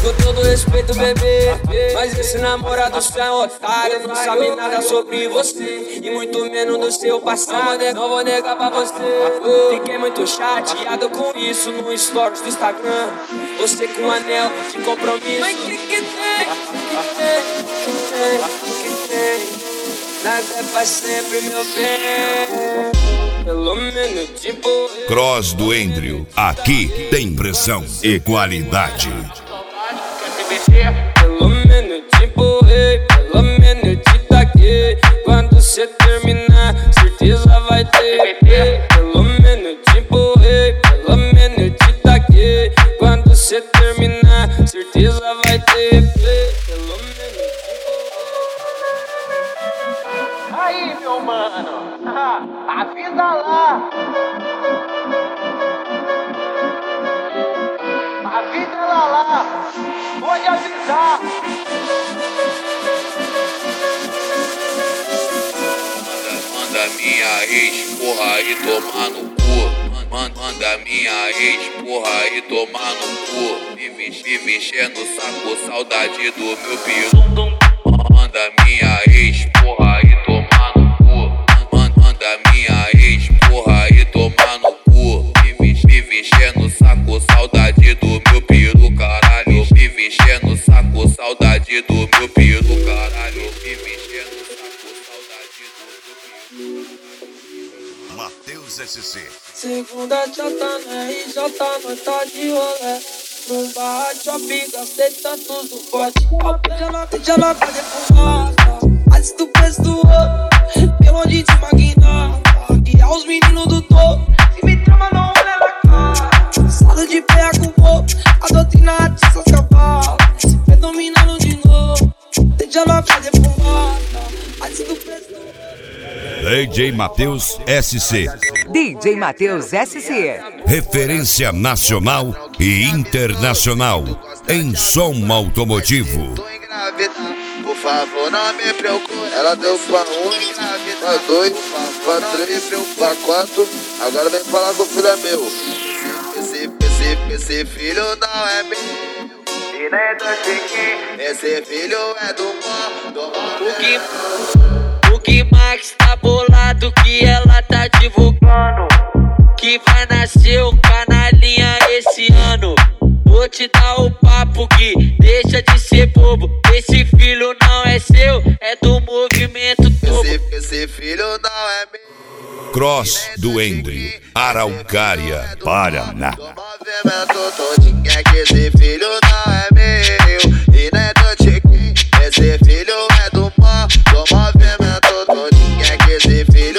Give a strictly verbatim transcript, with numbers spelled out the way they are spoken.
Com todo respeito, bebê, mas esse namorado seu é otário. Não sabe nada sobre você e muito menos do seu passado. Não vou negar pra você. Fiquei muito chateado com isso no stories do Instagram. Você com um anel de compromisso. Mas que que tem? Que tem? Que tem? Que tem? Nada é pra sempre, meu bem. Pelo menos tipo. Cross do Endrio. Aqui tem pressão e qualidade. Pelo menos tipo, ei, pelo menos te taquei. Quando cê terminar, certeza vai ter. Pelo menos tipo, ei, pelo menos te taquei. Quando cê terminar, certeza vai ter. Pelo menos tipo. Aí, meu mano, avisa lá. Avisa ela lá. Pode avisar. Manda minha ex, porra, e tomar no cu. Manda minha ex, porra, e tomar no cu. Me me enchendo o saco, saudade do meu piru. Manda minha ex, porra, e tomar no cu. Manda minha ex, porra, e tomar no cu. Me me enchendo o saco, saudade do meu piru, caralho. Me enchendo o saco, saudade do meu piru, caralho. Me enchendo o saco, saudade do meu piru. Matheus S C. Segunda já tá na R J, nós tá de rolê. Num bar de shopping, gastei tantos do pote. Já não tá defumada, antes do preço do outro. Pelo onde te magnata, e aos meninos do topo. Se me trama, não olha na cara. Salo de pé com o a doutrina atiça os cavalos. Se predominando de novo, já não tá defumada, antes do preço do outro. D J Matheus S C. D J Matheus S C. Referência nacional e internacional em som automotivo. Tô engravida, por favor, não me preocupe. Ela deu pra um, pra dois, pra três, pra quatro. Agora vem falar com o filho é meu. Esse, esse, esse filho não é meu. E nem do Chiquinho. Esse filho é do pó, do O que, o que Max tá bolado que ela tá divulgando? Que vai nascer um canalinha esse ano. Vou te dar o papo que deixa de ser bobo. Esse filho não é seu, é do movimento todo. Esse, esse filho não é meu. Cross do Endrio, Araucária, Paraná. Do movimento todinho é que esse filho não é meu. E nem do Chiquinho. Esse filho é do pó. Do movimento todinho é que esse filho